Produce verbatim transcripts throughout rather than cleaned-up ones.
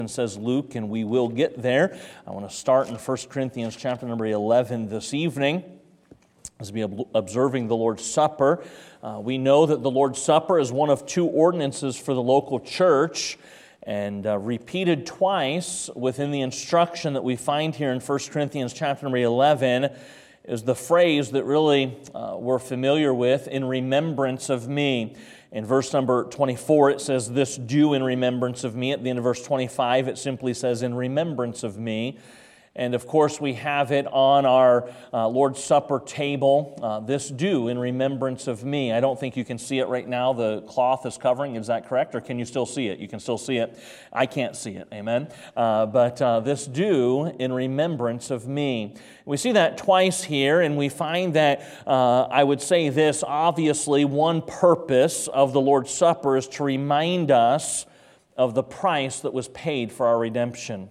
says Luke, and we will get there. I want to start in First Corinthians chapter number eleven this evening as we are observing the Lord's Supper. Uh, we know that the Lord's Supper is one of two ordinances for the local church, and uh, repeated twice within the instruction that we find here in First Corinthians chapter number eleven is the phrase that really uh, we're familiar with, in remembrance of me. In verse number twenty-four, it says, "This do in remembrance of me." At the end of verse twenty-five, it simply says, "In remembrance of me." And of course, we have it on our uh, Lord's Supper table. Uh, this do in remembrance of me. I don't think you can see it right now. The cloth is covering. Is that correct? Or can you still see it? You can still see it. I can't see it. Amen. Uh, but uh, this do in remembrance of me. We see that twice here, and we find that, uh, I would say this, obviously one purpose of the Lord's Supper is to remind us of the price that was paid for our redemption.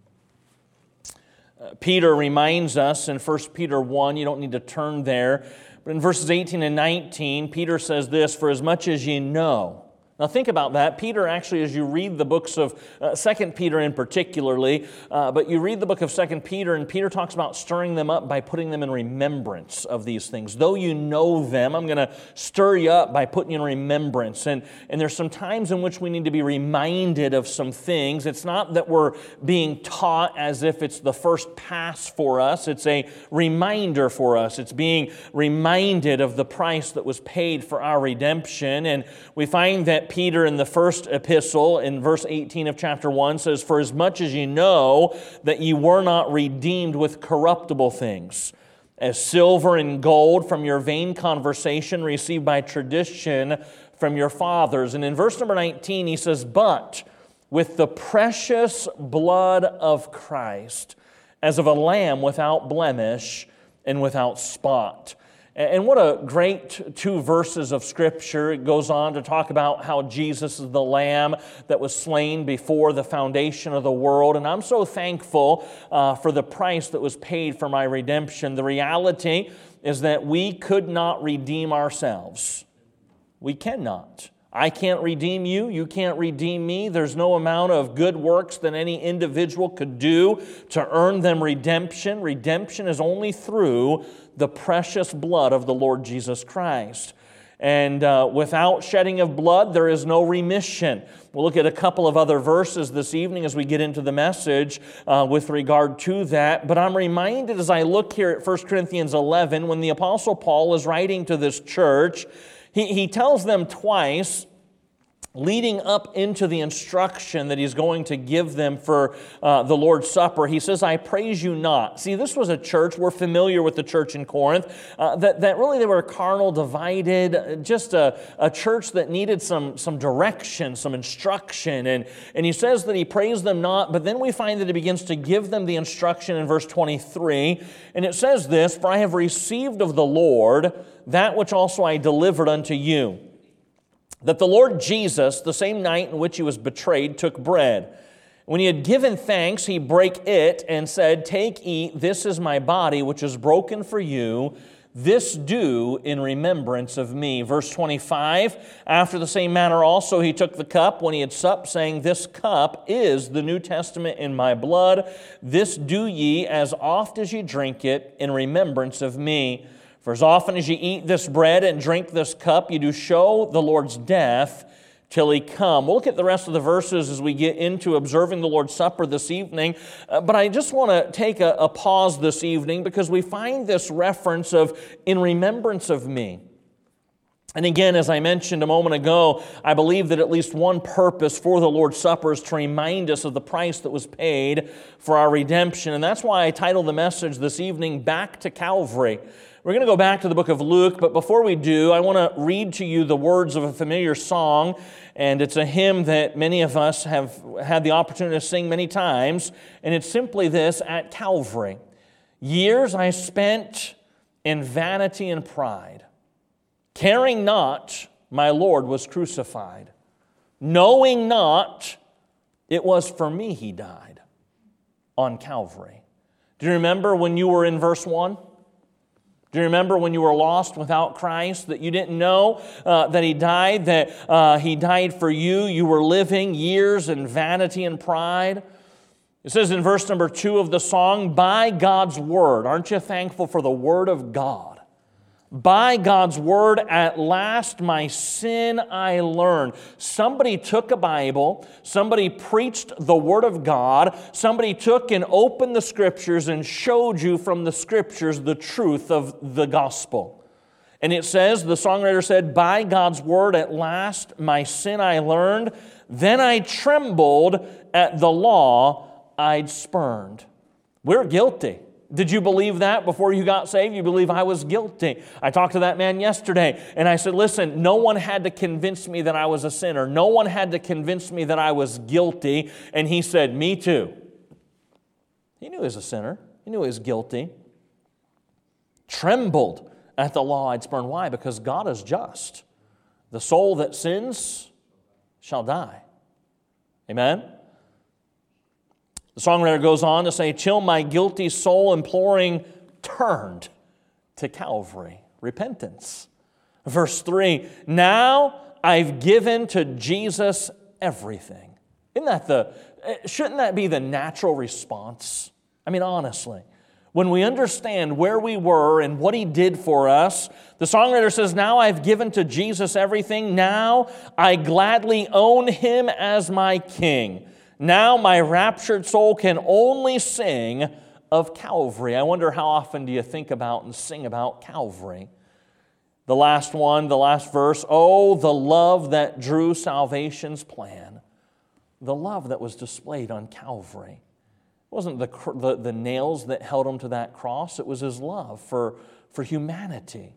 Peter reminds us in First Peter one, you don't need to turn there, but in verses eighteen and nineteen, Peter says this, "For as much as ye know." Now think about that. Peter actually, as you read the books of uh, Second Peter in particularly, uh, but you read the book of Second Peter, and Peter talks about stirring them up by putting them in remembrance of these things. Though you know them, I'm going to stir you up by putting you in remembrance. And, and there's some times in which we need to be reminded of some things. It's not that we're being taught as if it's the first pass for us. It's a reminder for us. It's being reminded of the price that was paid for our redemption. And we find that Peter in the first epistle, in verse eighteen of chapter one, says, "For as much as ye know that ye were not redeemed with corruptible things, as silver and gold from your vain conversation received by tradition from your fathers." And in verse number nineteen, he says, "But with the precious blood of Christ, as of a lamb without blemish and without spot." And what a great two verses of Scripture. It goes on to talk about how Jesus is the Lamb that was slain before the foundation of the world. And I'm so thankful uh, for the price that was paid for my redemption. The reality is that we could not redeem ourselves. We cannot. I can't redeem you. You can't redeem me. There's no amount of good works that any individual could do to earn them redemption. Redemption is only through the precious blood of the Lord Jesus Christ. And uh, without shedding of blood, there is no remission. We'll look at a couple of other verses this evening as we get into the message uh, with regard to that. But I'm reminded as I look here at First Corinthians eleven, when the Apostle Paul is writing to this church, he, he tells them twice, leading up into the instruction that he's going to give them for uh, the Lord's Supper, he says, "I praise you not." See, this was a church, we're familiar with the church in Corinth, uh, that, that really they were carnal, divided, just a, a church that needed some, some direction, some instruction. And, and he says that he praised them not, but then we find that he begins to give them the instruction in verse twenty-three. And it says this, "For I have received of the Lord that which also I delivered unto you, that the Lord Jesus, the same night in which he was betrayed, took bread. When he had given thanks, he brake it and said, Take, eat, this is my body, which is broken for you. This do in remembrance of me." Verse twenty-five, "After the same manner also he took the cup when he had supped, saying, This cup is the New Testament in my blood. This do ye as oft as ye drink it in remembrance of me. For as often as ye eat this bread and drink this cup, ye do show the Lord's death till he come." We'll look at the rest of the verses as we get into observing the Lord's Supper this evening. Uh, but I just want to take a, a pause this evening because we find this reference of "in remembrance of me." And again, as I mentioned a moment ago, I believe that at least one purpose for the Lord's Supper is to remind us of the price that was paid for our redemption. And that's why I titled the message this evening, "Back to Calvary." We're going to go back to the book of Luke, but before we do, I want to read to you the words of a familiar song, and it's a hymn that many of us have had the opportunity to sing many times, and it's simply this: "At Calvary, years I spent in vanity and pride, caring not my Lord was crucified, knowing not it was for me he died on Calvary." Do you remember when you were in verse one? Do you remember when you were lost without Christ, that you didn't know uh, that He died, that uh, He died for you? You were living years in vanity and pride. It says in verse number two of the song, by God's word. Aren't you thankful for the word of God? By God's word, at last my sin I learned. Somebody took a Bible, somebody preached the word of God, somebody took and opened the Scriptures and showed you from the Scriptures the truth of the gospel. And it says, the songwriter said, by God's word at last my sin I learned, then I trembled at the law I'd spurned. We're guilty. Did you believe that before you got saved? You believe I was guilty. I talked to that man yesterday, and I said, listen, no one had to convince me that I was a sinner. No one had to convince me that I was guilty. And he said, me too. He knew he was a sinner. He knew he was guilty. Trembled at the law I'd spurned. Why? Because God is just. The soul that sins shall die. Amen? The songwriter goes on to say, till my guilty soul imploring turned to Calvary. Repentance. Verse three, now I've given to Jesus everything. Isn't that the, shouldn't that be the natural response? I mean, honestly, when we understand where we were and what He did for us, the songwriter says, now I've given to Jesus everything. Now I gladly own Him as my King. Now my raptured soul can only sing of Calvary. I wonder how often do you think about and sing about Calvary? The last one, the last verse, oh, the love that drew salvation's plan. The love that was displayed on Calvary. It wasn't the, the, the nails that held Him to that cross. It was His love for, for humanity.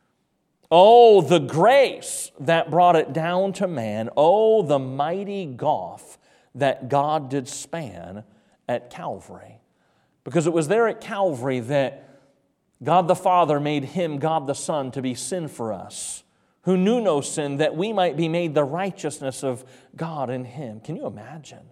Oh, the grace that brought it down to man. Oh, the mighty gulf that God did span at Calvary. Because it was there at Calvary that God the Father made Him, God the Son, to be sin for us, who knew no sin, that we might be made the righteousness of God in Him. Can you imagine?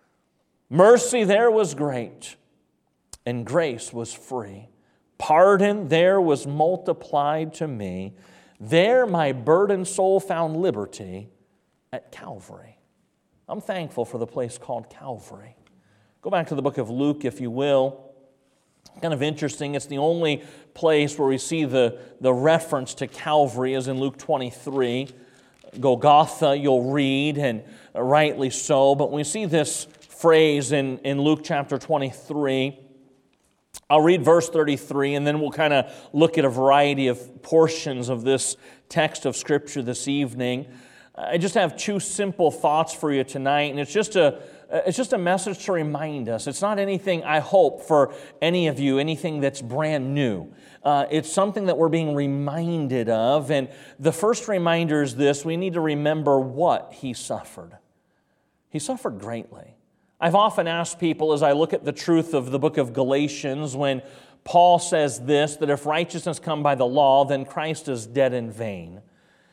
Mercy there was great, and grace was free. Pardon there was multiplied to me. There my burdened soul found liberty at Calvary. I'm thankful for the place called Calvary. Go back to the book of Luke, if you will. Kind of interesting. It's the only place where we see the, the reference to Calvary is in Luke twenty-three. Golgotha, you'll read, and rightly so. But when we see this phrase in, in Luke chapter twenty-three, I'll read verse thirty-three, and then we'll kind of look at a variety of portions of this text of Scripture this evening. I just have two simple thoughts for you tonight, and it's just a it's just a message to remind us. It's not anything, I hope, for any of you, anything that's brand new. Uh, it's something that we're being reminded of, and the first reminder is this: we need to remember what He suffered. He suffered greatly. I've often asked people as I look at the truth of the book of Galatians, when Paul says this, that if righteousness come by the law, then Christ is dead in vain.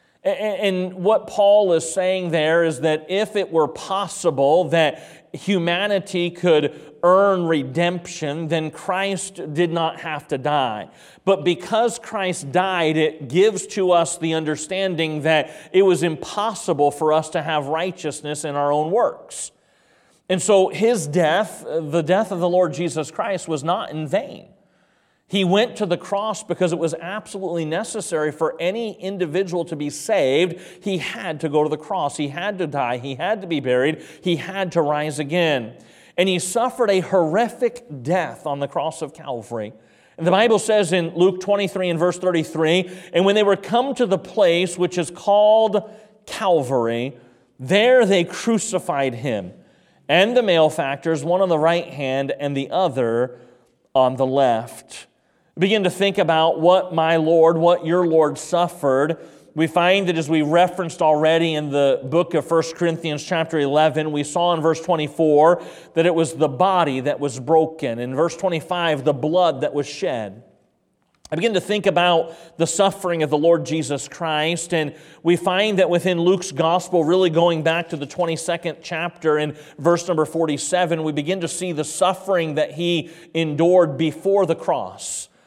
And what Paul is saying there is that if it were possible that humanity could earn redemption, then Christ did not have to die. But because Christ died, it gives to us the understanding that it was impossible for us to have righteousness in our own works. And so His death, the death of the Lord Jesus Christ, was not in vain. He went to the cross because it was absolutely necessary for any individual to be saved. He had to go to the cross. He had to die. He had to be buried. He had to rise again. And He suffered a horrific death on the cross of Calvary. And the Bible says in Luke twenty-three and verse thirty-three, and when they were come to the place which is called Calvary, there they crucified Him and the malefactors, one on the right hand and the other on the left. Begin to think about what my Lord, what your Lord suffered. We find that as we referenced already in the book of First Corinthians chapter eleven, we saw in verse twenty-four that it was the body that was broken. In verse twenty-five, the blood that was shed. I begin to think about the suffering of the Lord Jesus Christ, and we find that within Luke's gospel, really going back to the twenty-second chapter in verse number forty-seven, we begin to see the suffering that He endured before the cross.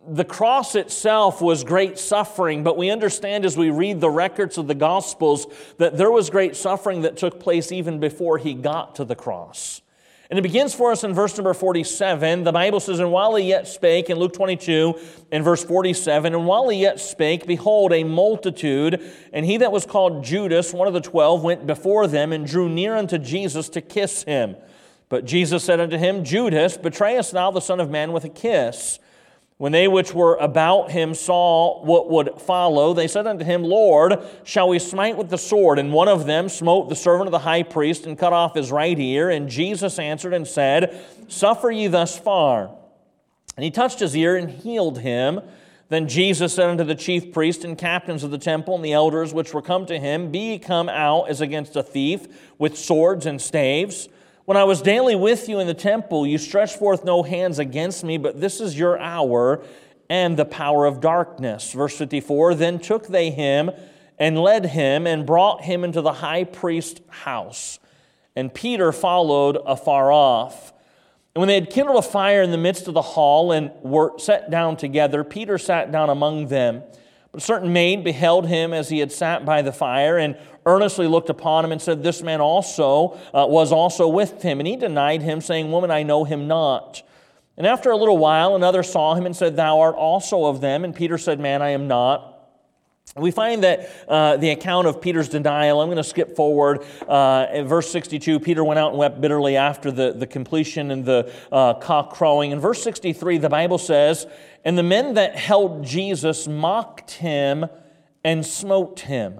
the cross itself was great suffering, but we understand as we read the records of the Gospels that there was great suffering that took place even before he got to the cross. And it begins for us in verse number forty-seven. The Bible says, "And while he yet spake," in Luke twenty-two, in verse forty-seven, "And while he yet spake, behold, a multitude, and he that was called Judas, one of the twelve, went before them, and drew near unto Jesus to kiss him. But Jesus said unto him, Judas, betrayest thou the Son of Man with a kiss? When they which were about him saw what would follow, they said unto him, Lord, shall we smite with the sword? And one of them smote the servant of the high priest and cut off his right ear. And Jesus answered and said, Suffer ye thus far. And he touched his ear and healed him. Then Jesus said unto the chief priests and captains of the temple and the elders which were come to him, Be ye come out as against a thief with swords and staves? When I was daily with you in the temple, you stretched forth no hands against me, but this is your hour and the power of darkness. Verse fifty-four, Then took they him and led him and brought him into the high priest's house. And Peter followed afar off. And when they had kindled a fire in the midst of the hall and were set down together, Peter sat down among them. But a certain maid beheld him as he had sat by the fire, and earnestly looked upon him, and said, This man also uh, was also with him. And he denied him, saying, Woman, I know him not. And after a little while, another saw him and said, Thou art also of them. And Peter said, Man, I am not. We find that uh, the account of Peter's denial, I'm going to skip forward. Uh, in verse sixty-two, Peter went out and wept bitterly after the, the completion and the uh, cock crowing. In verse sixty-three, the Bible says, And the men that held Jesus mocked him and smote him.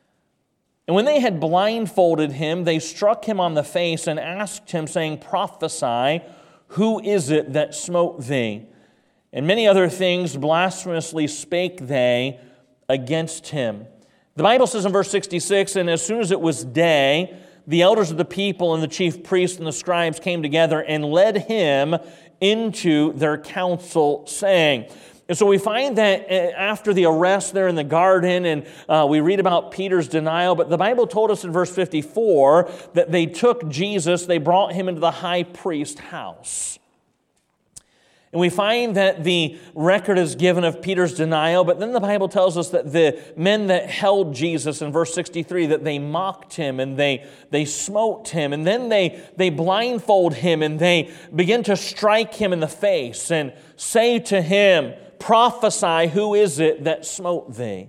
And when they had blindfolded him, they struck him on the face and asked him, saying, Prophesy, who is it that smote thee? And many other things blasphemously spake they against him. The Bible says in verse sixty-six, And as soon as it was day, the elders of the people and the chief priests and the scribes came together and led him into their council, saying. And so we find that after the arrest there in the garden, and uh, we read about Peter's denial, but the Bible told us in verse fifty-four that they took Jesus, they brought him into the high priest's house. And we find that the record is given of Peter's denial, but then the Bible tells us that the men that held Jesus in verse sixty-three, that they mocked him and they, they smote him, and then they, they blindfold him and they begin to strike him in the face and say to him, Prophesy, who is it that smote thee?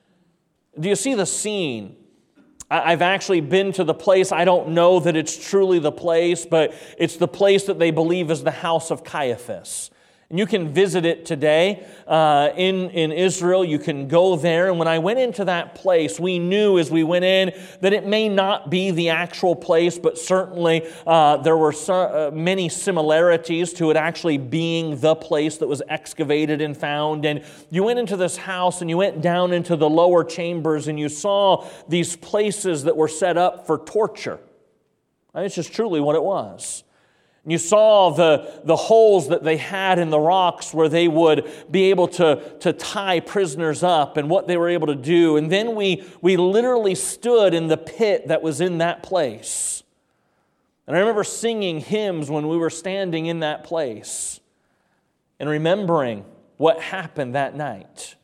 Do you see the scene? I've actually been to the place. I don't know that it's truly the place, but it's the place that they believe is the house of Caiaphas. And you can visit it today uh, in, in Israel. You can go there. And when I went into that place, we knew as we went in that it may not be the actual place, but certainly uh, there were so, uh, many similarities to it actually being the place that was excavated and found. And you went into this house and you went down into the lower chambers and you saw these places that were set up for torture. I mean, it's just truly what it was. You saw the, the holes that they had in the rocks where they would be able to, to tie prisoners up and what they were able to do. And then we, we literally stood in the pit that was in that place. And I remember singing hymns when we were standing in that place and remembering what happened that night.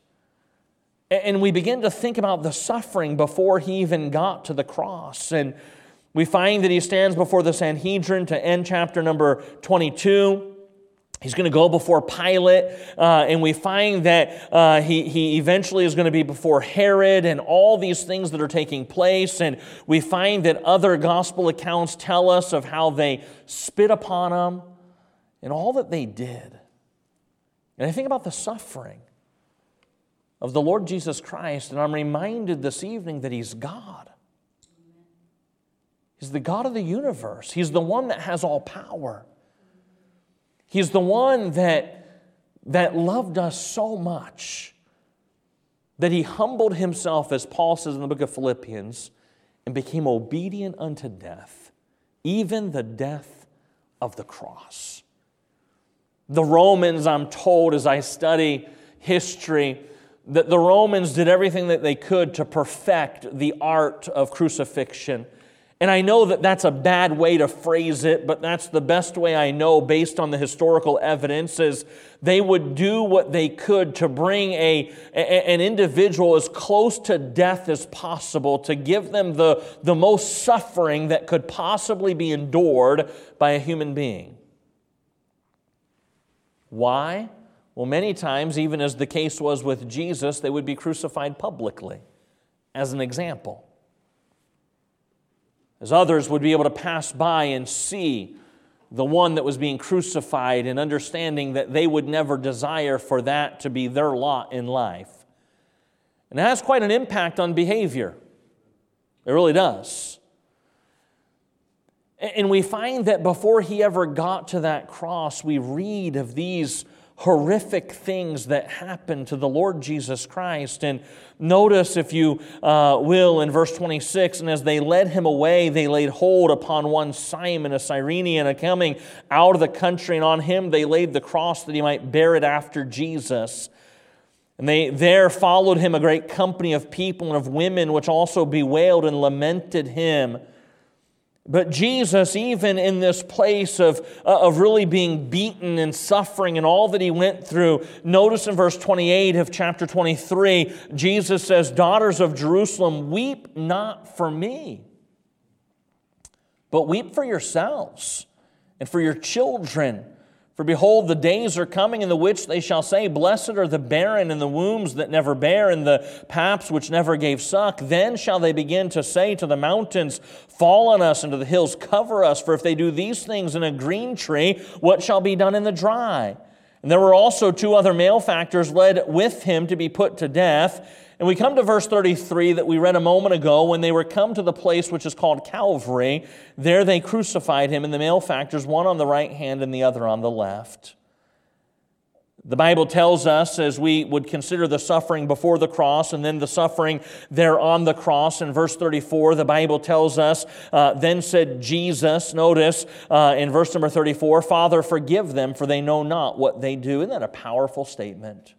And we begin to think about the suffering before he even got to the cross. And we find that he stands before the Sanhedrin to end chapter number twenty-two. He's going to go before Pilate, uh, and we find that uh, he, he eventually is going to be before Herod and all these things that are taking place. And we find that other gospel accounts tell us of how they spit upon him and all that they did. And I think about the suffering of the Lord Jesus Christ, and I'm reminded this evening that he's God. He's the God of the universe. He's the one that has all power. He's the one that, that loved us so much that he humbled himself, as Paul says in the book of Philippians, and became obedient unto death, even the death of the cross. The Romans, I'm told as I study history, that the Romans did everything that they could to perfect the art of crucifixion. And I know that that's a bad way to phrase it, but that's the best way I know based on the historical evidence, is they would do what they could to bring a, a, an individual as close to death as possible, to give them the, the most suffering that could possibly be endured by a human being. Why? Well, many times, even as the case was with Jesus, they would be crucified publicly, as an example. As others would be able to pass by and see the one that was being crucified, and understanding that they would never desire for that to be their lot in life. And it has quite an impact on behavior. It really does. And we find that before he ever got to that cross, we read of these horrific things that happened to the Lord Jesus Christ. And notice, if you uh, will, in verse twenty-six, and as they led him away, they laid hold upon one Simon, a Cyrenian, and coming out of the country, and on him they laid the cross that he might bear it after Jesus. And they there followed him a great company of people and of women, which also bewailed and lamented him. But Jesus, even in this place of, uh, of really being beaten and suffering and all that he went through, notice in verse twenty-eight of chapter twenty-three, Jesus says, "Daughters of Jerusalem, weep not for me, but weep for yourselves and for your children. For behold, the days are coming in the which they shall say, Blessed are the barren and the wombs that never bear and the paps which never gave suck. Then shall they begin to say to the mountains, Fall on us, and to the hills, cover us. For if they do these things in a green tree, what shall be done in the dry? And there were also two other malefactors led with him to be put to death." And we come to verse thirty-three that we read a moment ago. "When they were come to the place which is called Calvary, there they crucified him, and the malefactors, one on the right hand and the other on the left." The Bible tells us, as we would consider the suffering before the cross and then the suffering there on the cross, in verse thirty-four, the Bible tells us, uh, "Then said Jesus," notice uh, in verse number thirty-four, "Father, forgive them, for they know not what they do." Isn't that a powerful statement?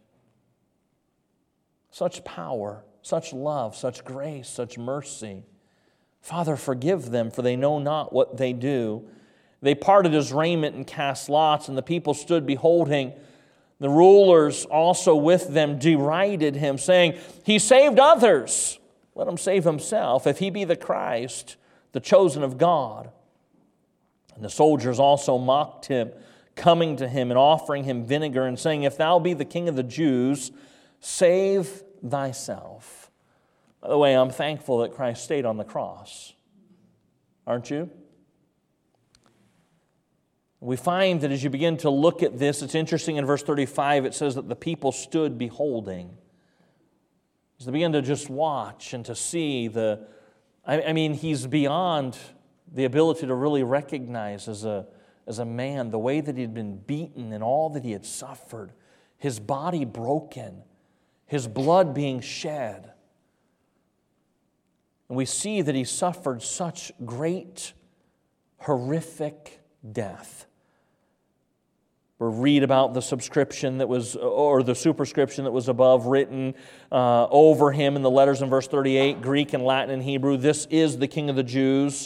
Such power, such love, such grace, such mercy. "Father, forgive them, for they know not what they do." They parted his raiment and cast lots, and the people stood beholding. The rulers also with them derided him, saying, "He saved others. Let him save himself, if he be the Christ, the chosen of God." And the soldiers also mocked him, coming to him and offering him vinegar and saying, "If thou be the King of the Jews, save thyself." By the way, I'm thankful that Christ stayed on the cross. Aren't you? We find that as you begin to look at this, it's interesting in verse thirty-five, it says that the people stood beholding. As they began to just watch and to see the, I, I mean, he's beyond the ability to really recognize as a, as a man the way that he'd been beaten and all that he had suffered, his body broken, his blood being shed. And we see that he suffered such great, horrific death. We read about the subscription that was, or the superscription that was above, written uh, over him in the letters in verse thirty-eight, Greek and Latin and Hebrew, "This is the King of the Jews."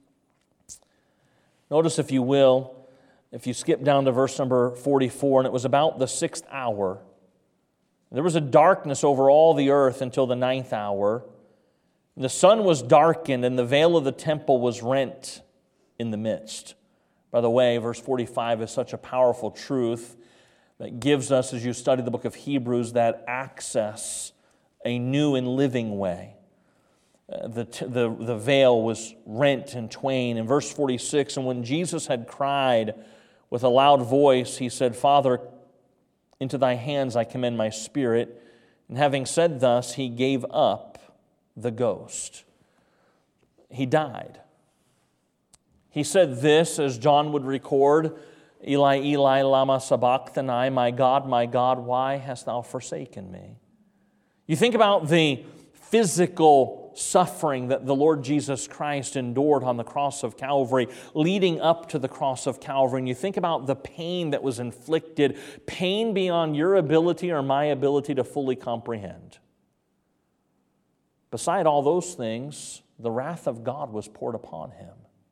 Notice, if you will, if you skip down to verse number forty-four, "And it was about the sixth hour. There was a darkness over all the earth until the ninth hour. And the sun was darkened, and the veil of the temple was rent in the midst." By the way, verse forty-five is such a powerful truth that gives us, as you study the book of Hebrews, that access, a new and living way. Uh, the, the, the veil was rent in twain. In verse forty-six, "And when Jesus had cried with a loud voice, he said, Father, into thy hands I commend my spirit. And having said thus, he gave up the ghost." He died. He said this, as John would record, "Eli, Eli, lama sabachthani, my God, my God, why hast thou forsaken me?" You think about the physical suffering that the Lord Jesus Christ endured on the cross of Calvary, leading up to the cross of Calvary, and you think about the pain that was inflicted, pain beyond your ability or my ability to fully comprehend. Beside all those things, the wrath of God was poured upon him.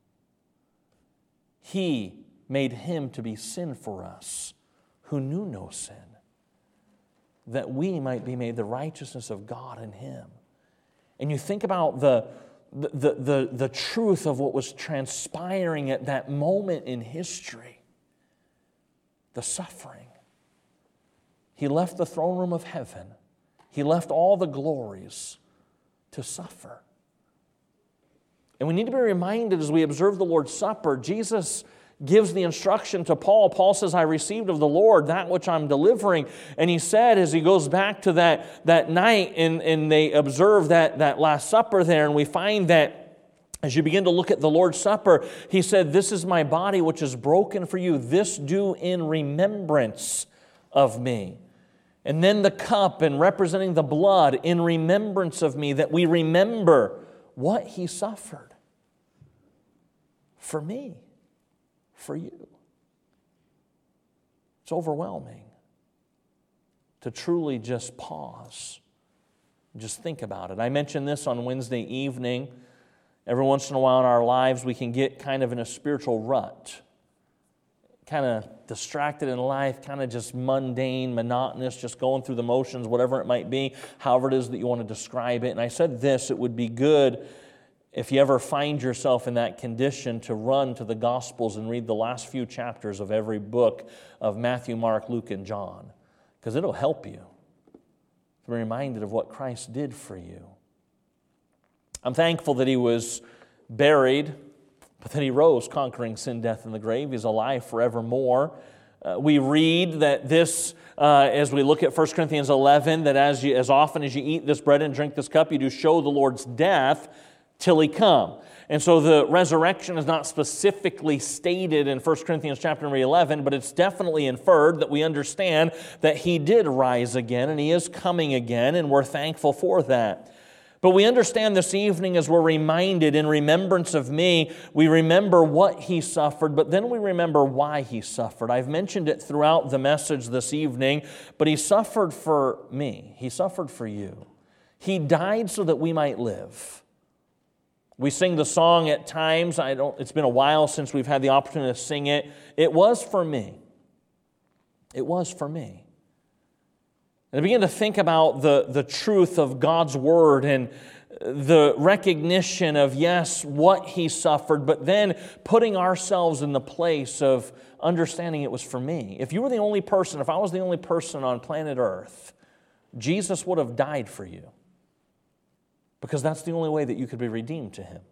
He made him to be sin for us, who knew no sin, that we might be made the righteousness of God in him. And you think about the, the, the, the truth of what was transpiring at that moment in history, the suffering. He left the throne room of heaven. He left all the glories to suffer. And we need to be reminded as we observe the Lord's Supper, Jesus gives the instruction to Paul. Paul says, I received of the Lord that which I'm delivering. And he said, as he goes back to that, that night, and, and they observe that, that Last Supper there, and we find that as you begin to look at the Lord's Supper, he said, this is my body which is broken for you. This do in remembrance of me. And then the cup, and representing the blood, in remembrance of me, that we remember what he suffered for me, for you. It's overwhelming to truly just pause and just think about it. I mentioned this on Wednesday evening. Every once in a while in our lives, we can get kind of in a spiritual rut, kind of distracted in life, kind of just mundane, monotonous, just going through the motions, whatever it might be, however it is that you want to describe it. And I said this, it would be good if you ever find yourself in that condition to run to the Gospels and read the last few chapters of every book of Matthew, Mark, Luke, and John, because it'll help you to be reminded of what Christ did for you. I'm thankful that he was buried, but then he rose, conquering sin, death, and the grave. He's alive forevermore. Uh, we read that this, uh, as we look at First Corinthians eleven, that as, you, as often as you eat this bread and drink this cup, you do show the Lord's death till he come. And so the resurrection is not specifically stated in First Corinthians chapter eleven, but it's definitely inferred that we understand that he did rise again and he is coming again, and we're thankful for that. But we understand this evening, as we're reminded, in remembrance of me, we remember what he suffered, but then we remember why he suffered. I've mentioned it throughout the message this evening, but he suffered for me. He suffered for you. He died so that we might live. We sing the song at times. I don't, it's been a while since we've had the opportunity to sing it. It was for me. It was for me. And I begin to think about the, the truth of God's Word and the recognition of, yes, what he suffered, but then putting ourselves in the place of understanding it was for me. If you were the only person, if I was the only person on planet Earth, Jesus would have died for you, because that's the only way that you could be redeemed to him.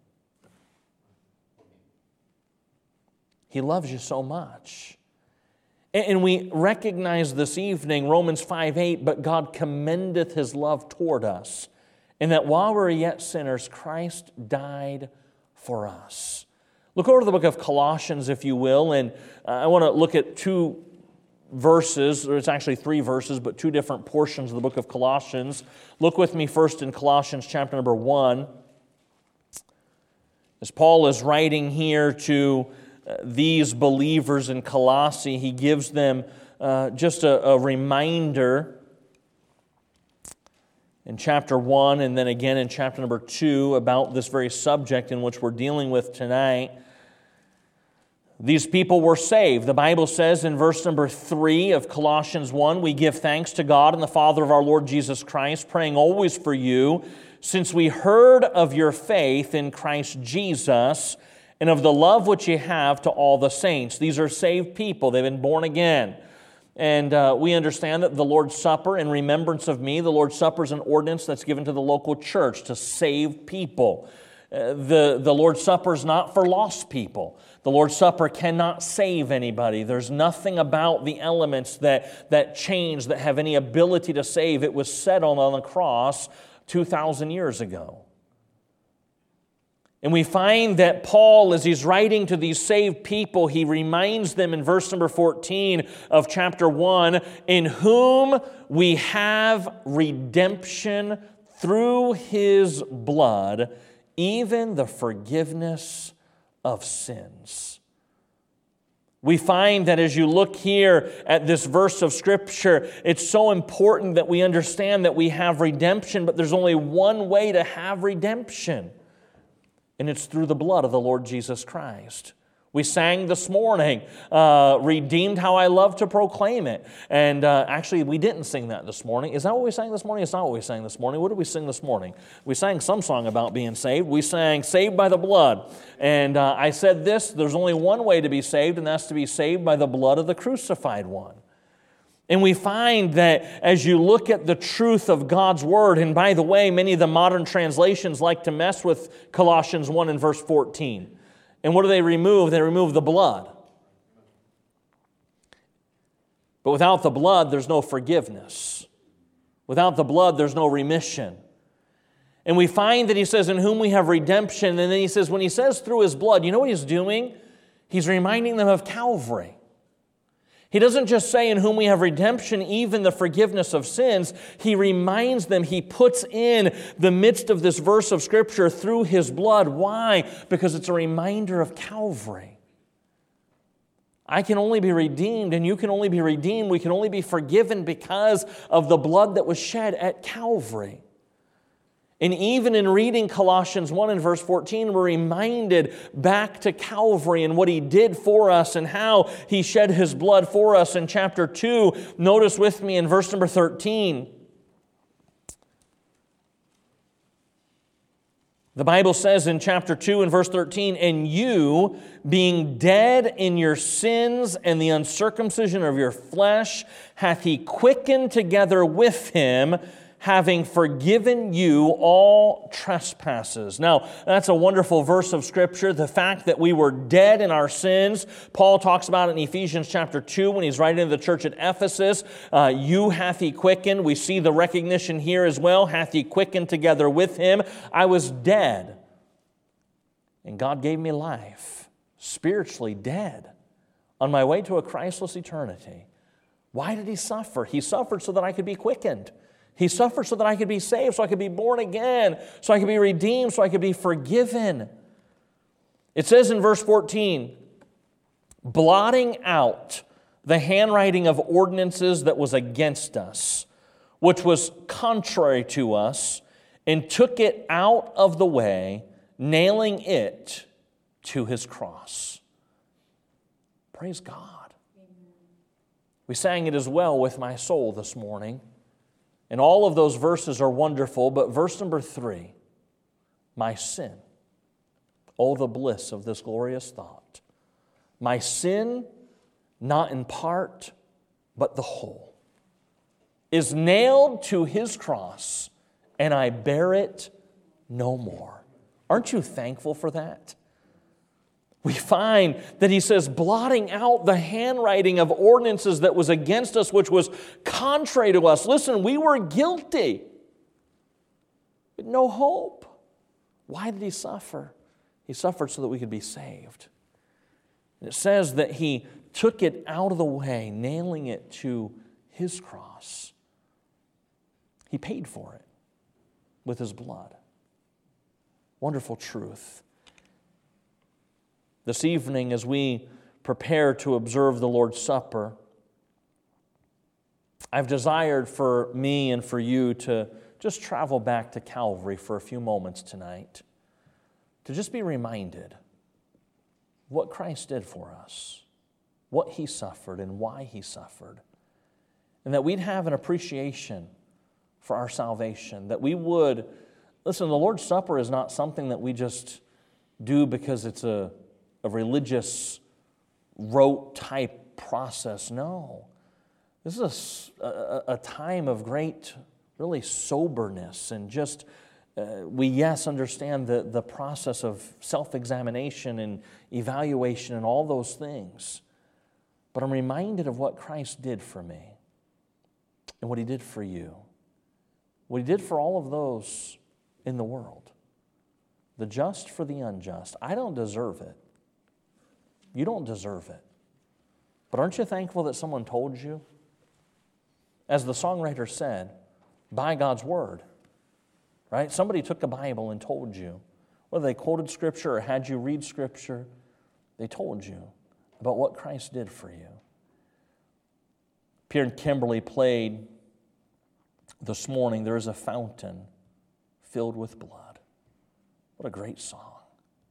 He loves you so much. And we recognize this evening, Romans five eight, but God commendeth his love toward us, and that while we were yet sinners, Christ died for us. Look over to the book of Colossians, if you will, and I want to look at two verses, or it's actually three verses, but two different portions of the book of Colossians. Look with me first in Colossians chapter number one. As Paul is writing here to uh, these believers in Colossae, he gives them uh, just a, a reminder in chapter one and then again in chapter number two about this very subject in which we're dealing with tonight. These people were saved. The Bible says in verse number three of Colossians one, we give thanks to God and the Father of our Lord Jesus Christ, praying always for you, since we heard of your faith in Christ Jesus and of the love which you have to all the saints. These are saved people. They've been born again. And uh, we understand that the Lord's Supper, in remembrance of me, the Lord's Supper is an ordinance that's given to the local church to save people. Uh, the, the Lord's Supper is not for lost people. The Lord's Supper cannot save anybody. There's nothing about the elements that, that change, that have any ability to save. It was said on, on the cross two thousand years ago. And we find that Paul, as he's writing to these saved people, he reminds them in verse number fourteen of chapter one, in whom we have redemption through his blood, even the forgiveness of sins. We find that as you look here at this verse of Scripture, it's so important that we understand that we have redemption, but there's only one way to have redemption. and it's through the blood of the Lord Jesus Christ. We sang this morning, uh, redeemed how I love to proclaim it. And uh, actually, we didn't sing that this morning. Is that what we sang this morning? It's not what we sang this morning. What did we sing this morning? We sang some song about being saved. We sang Saved by the Blood. And uh, I said this, there's only one way to be saved, and that's to be saved by the blood of the crucified one. And we find that as you look at the truth of God's Word, and by the way, many of the modern translations like to mess with Colossians one and verse fourteen. And what do they remove? They remove the blood. But without the blood, there's no forgiveness. Without the blood, there's no remission. And we find that he says, in whom we have redemption. And then he says, when he says through his blood, you know what he's doing? He's reminding them of Calvary. He doesn't just say in whom we have redemption, even the forgiveness of sins. He reminds them, he puts in the midst of this verse of Scripture through his blood. Why? Because it's a reminder of Calvary. I can only be redeemed and you can only be redeemed. We can only be forgiven because of the blood that was shed at Calvary. And even in reading Colossians one and verse fourteen, we're reminded back to Calvary and what he did for us and how he shed his blood for us. In chapter two, notice with me in verse number thirteen. The Bible says in chapter two and verse thirteen, and you, being dead in your sins and the uncircumcision of your flesh, hath he quickened together with him, having forgiven you all trespasses. Now, that's a wonderful verse of Scripture. The fact that we were dead in our sins. Paul talks about it in Ephesians chapter two when he's writing to the church at Ephesus. Uh, you hath he quickened. We see the recognition here as well. Hath he quickened together with him. I was dead, and God gave me life. Spiritually dead on my way to a Christless eternity. Why did he suffer? He suffered so that I could be quickened. He suffered so that I could be saved, so I could be born again, so I could be redeemed, so I could be forgiven. It says in verse fourteen, blotting out the handwriting of ordinances that was against us, which was contrary to us, and took it out of the way, nailing it to his cross. Praise God. We sang it as well with my soul this morning. And all of those verses are wonderful, but verse number three, my sin. Oh, the bliss of this glorious thought. My sin, not in part, but the whole, is nailed to his cross, and I bear it no more. Aren't you thankful for that? We find that he says, blotting out the handwriting of ordinances that was against us, which was contrary to us. Listen, we were guilty, with no hope. Why did he suffer? He suffered so that we could be saved. And it says that he took it out of the way, nailing it to his cross. He paid for it with his blood. Wonderful truth. This evening, as we prepare to observe the Lord's Supper, I've desired for me and for you to just travel back to Calvary for a few moments tonight, to just be reminded what Christ did for us, what he suffered and why he suffered, and that we'd have an appreciation for our salvation, that we would, listen, the Lord's Supper is not something that we just do because it's a a religious rote type process. No. This is a, a, a time of great, really soberness and just, uh, we, yes, understand the, the process of self-examination and evaluation and all those things. But I'm reminded of what Christ did for me and what he did for you. What he did for all of those in the world. The just for the unjust. I don't deserve it. You don't deserve it. But aren't you thankful that someone told you? As the songwriter said, by God's word, right? Somebody took the Bible and told you, whether they quoted Scripture or had you read Scripture, they told you about what Christ did for you. Pierre and Kimberly played this morning, There is a Fountain Filled with Blood. What a great song.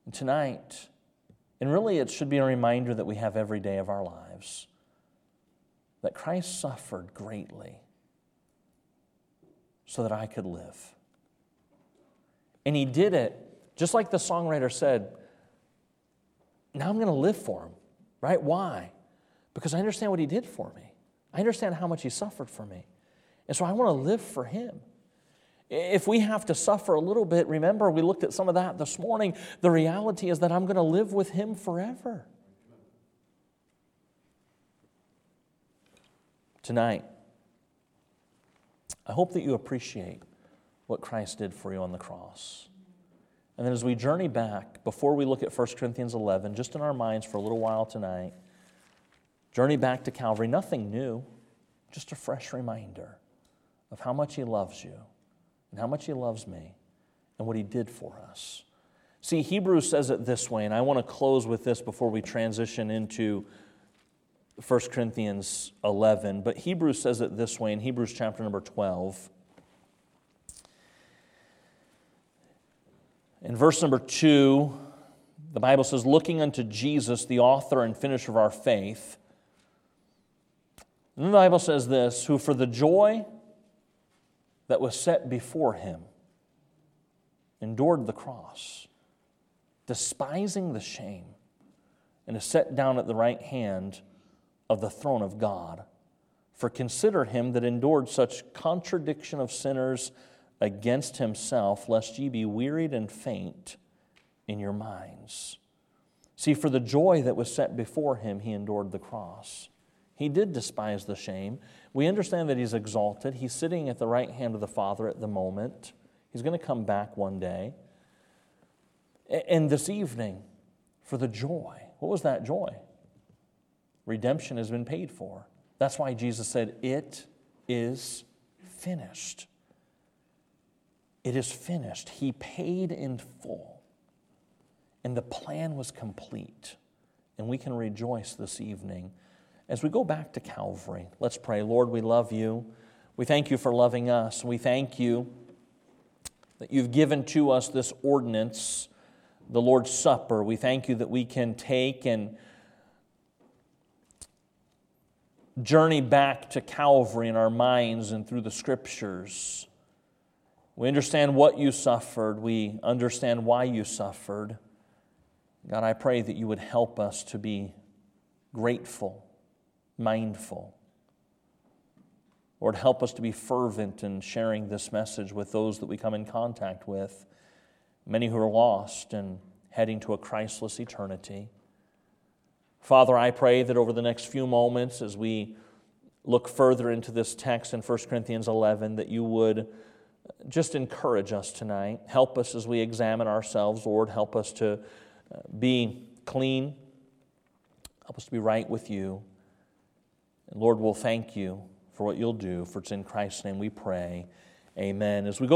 And tonight, and really it should be a reminder that we have every day of our lives, that Christ suffered greatly so that I could live. And He did it, just like the songwriter said, now I'm going to live for Him, right? Why? Because I understand what He did for me. I understand how much He suffered for me. And so I want to live for Him. If we have to suffer a little bit, remember we looked at some of that this morning, the reality is that I'm going to live with Him forever. Tonight, I hope that you appreciate what Christ did for you on the cross. And then as we journey back, before we look at First Corinthians eleven, just in our minds for a little while tonight, journey back to Calvary, nothing new, just a fresh reminder of how much He loves you and how much He loves me and what He did for us. See, Hebrews says it this way, and I want to close with this before we transition into First Corinthians eleven, but Hebrews says it this way in Hebrews chapter number twelve. In verse number two, the Bible says, looking unto Jesus, the author and finisher of our faith. And the Bible says this, who for the joy that was set before Him endured the cross, despising the shame, and is set down at the right hand of the throne of God. For consider Him that endured such contradiction of sinners against Himself, lest ye be wearied and faint in your minds. See, for the joy that was set before Him, He endured the cross. He did despise the shame. We understand that He's exalted. He's sitting at the right hand of the Father at the moment. He's going to come back one day. And this evening, for the joy, what was that joy? Redemption has been paid for. That's why Jesus said, it is finished. It is finished. He paid in full. And the plan was complete. And we can rejoice this evening. As we go back to Calvary, let's pray. Lord, we love You. We thank You for loving us. We thank You that You've given to us this ordinance, the Lord's Supper. We thank You that we can take and journey back to Calvary in our minds and through the Scriptures. We understand what You suffered. We understand why You suffered. God, I pray that You would help us to be grateful, mindful. Lord, help us to be fervent in sharing this message with those that we come in contact with, many who are lost and heading to a Christless eternity. Father, I pray that over the next few moments as we look further into this text in First Corinthians eleven, that You would just encourage us tonight. Help us as we examine ourselves, Lord. Help us to be clean. Help us to be right with You. And Lord, we'll thank You for what You'll do, for it's in Christ's name we pray. Amen. As we go